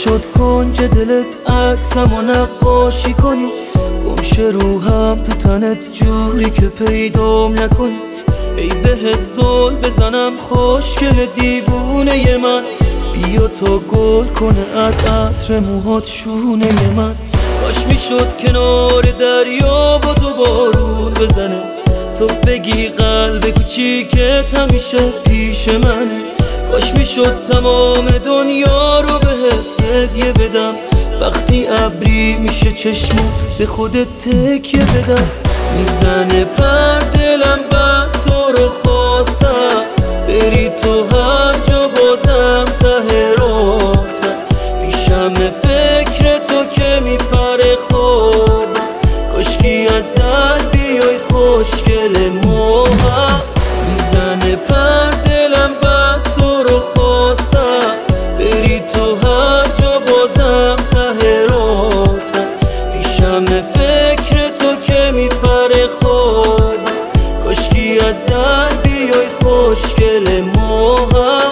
شد کنج دلت عکسمو نقاشی کنی، گمشه روحم تو تنت جوری که پیدام نکنی. ای بهت زل بزنم خوشگل دیوونه من، بیا تا گل کنه از عطر موهات شونه من. کاش میشد کنار دریا با تو بارون بزنه، تو بگی قلب کوچیکت همیشه پیش منه. کاش میشد تمام دنیا رو بهت هدیه بدم، وقتی ابری میشه چشمو به خودت تکیه بدم. میزنه پر دلم بس رو خواستم، بری تو هر جا بازم ته راتم. پیشم فکر تو که میپره خوابم، کاشکی از در بیای خوشگل موهم. میزنه پر دلم بس رو خواستم، بری تو هر جا بازم ته راتم. پیشم فکر تو که میپره خوابم، کاشکی از در بیای خوشگل موهم.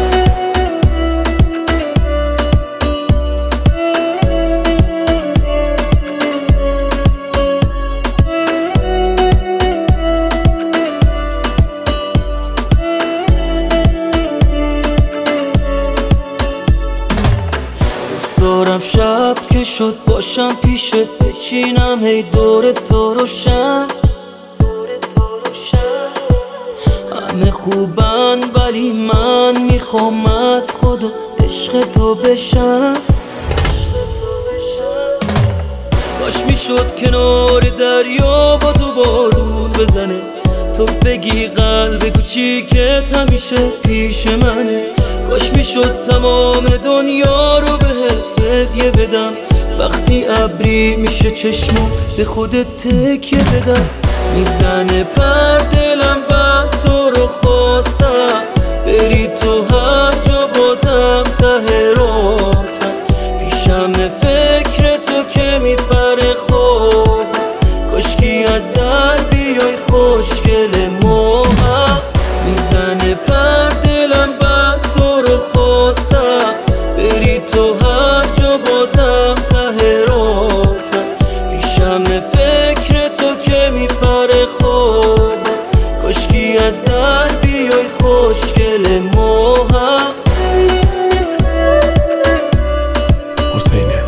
دارم شب که شد باشم پیشت، بچینم هی دور تو روشن. همه خوبن ولی من میخوام از خود و عشق تو بشم. کاش میشد کنار دریا با تو بارون بزنه، تو بگی قلب کوچیکت همیشه پیش منه. کاش میشد تمام دنیا رو بهت هدیه بدم، وقتی ابری میشه چشمو به خودت تکیه بدم. میزنه پر دلم بس رو خواستم، بری تو هر جا بازم ته راتم. پیشم فکر تو که میپره خوابم، کاشکی از در بیای خوشگل موهم. میزنه پر دلم بس رو خواستم، بری تو هر جا بازم ته راتم. پیشم فکر تو که میپره خوابم، کاشکی از در بیای خوشگل موهم. حسینه